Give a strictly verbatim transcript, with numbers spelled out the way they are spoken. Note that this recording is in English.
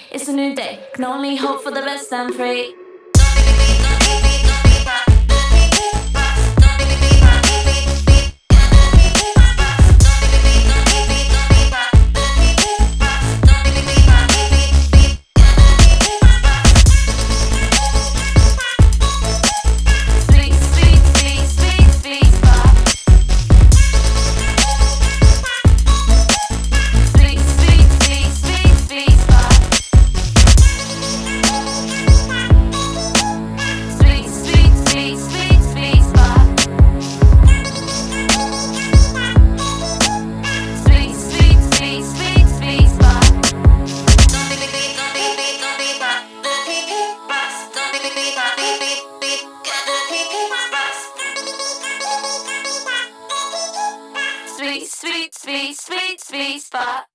It's a new day. Can only hope for the best and pray. Sweet, sweet, sweet, sweet, sweet spot. Sweet, sweet, sweet, sweet, sweet spot. Sweet, sweet, sweet, sweet, sweet spot. Sweet, sweet, sweet, sweet, sweet spot. Sweet, sweet, sweet, sweet, sweet spot.